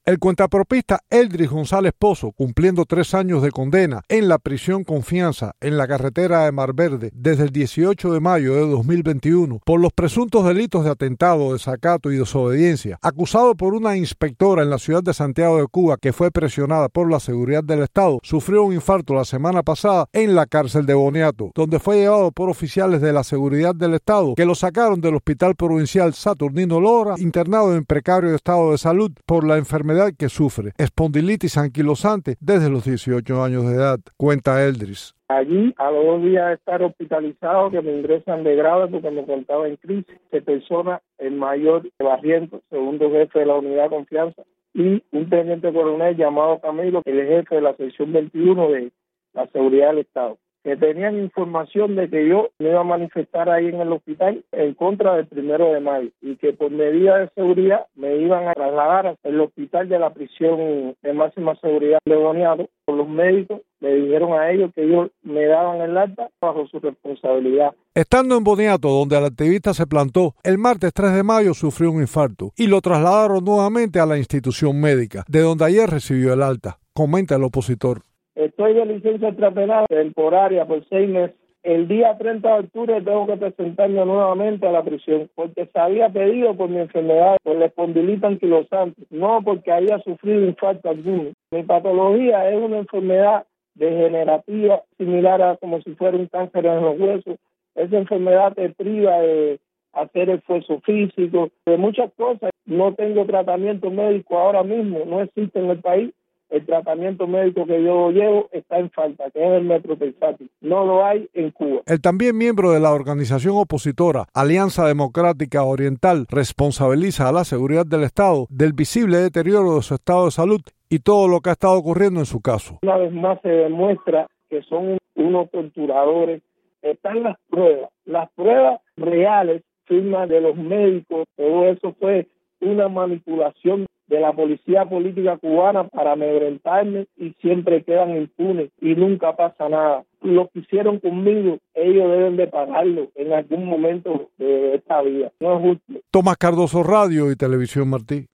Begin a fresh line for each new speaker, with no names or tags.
El cuentapropista Eldris González Pozo, cumpliendo 3 años de condena en la prisión Confianza en la carretera de Mar Verde desde el 18 de mayo de 2021 por los presuntos delitos de atentado, desacato y desobediencia, acusado por una inspectora en la ciudad de Santiago de Cuba que fue presionada por la seguridad del Estado, sufrió un infarto la semana pasada en la cárcel de Boniato, donde fue llevado por oficiales de la seguridad del Estado que lo sacaron del Hospital Provincial Saturnino Lora, internado en precario estado de salud por la enfermedad que sufre, espondilitis anquilosante, desde los 18 años de edad, cuenta Eldris.
Allí, a los 2 días de estar hospitalizado, que me ingresan de grave porque me encontraba en crisis, se persona el mayor Barrientos, segundo jefe de la unidad Confianza, y un teniente coronel llamado Camilo, el jefe de la sección 21 de la seguridad del Estado, que tenían información de que yo me iba a manifestar ahí en el hospital en contra del 1 de mayo y que por medida de seguridad me iban a trasladar al hospital de la prisión de máxima seguridad de Boniato. Los médicos le dijeron a ellos que ellos me daban el alta bajo su responsabilidad.
Estando en Boniato, donde el activista se plantó, el martes 3 de mayo sufrió un infarto y lo trasladaron nuevamente a la institución médica, de donde ayer recibió el alta, comenta el opositor.
Estoy de licencia extrapenal temporaria por 6 meses. El día 30 de octubre tengo que presentarme nuevamente a la prisión porque se había pedido por mi enfermedad, por la espondilitis anquilosante, no porque había sufrido infarto alguno. Mi patología es una enfermedad degenerativa similar a como si fuera un cáncer en los huesos. Esa enfermedad te priva de hacer esfuerzo físico, de muchas cosas. No tengo tratamiento médico ahora mismo, no existe en el país. El tratamiento médico que yo llevo está en falta, que es el metrotexato. No lo hay en Cuba.
El también miembro de la organización opositora Alianza Democrática Oriental responsabiliza a la seguridad del Estado del visible deterioro de su estado de salud y todo lo que ha estado ocurriendo en su caso.
Una vez más se demuestra que son unos torturadores. Están las pruebas reales, firmas de los médicos, todo eso fue una manipulación de la policía política cubana para amedrentarme y siempre quedan impunes y nunca pasa nada. Lo que hicieron conmigo, ellos deben de pagarlo en algún momento de esta vida. No es justo.
Tomás Cardoso, Radio y Televisión Martí.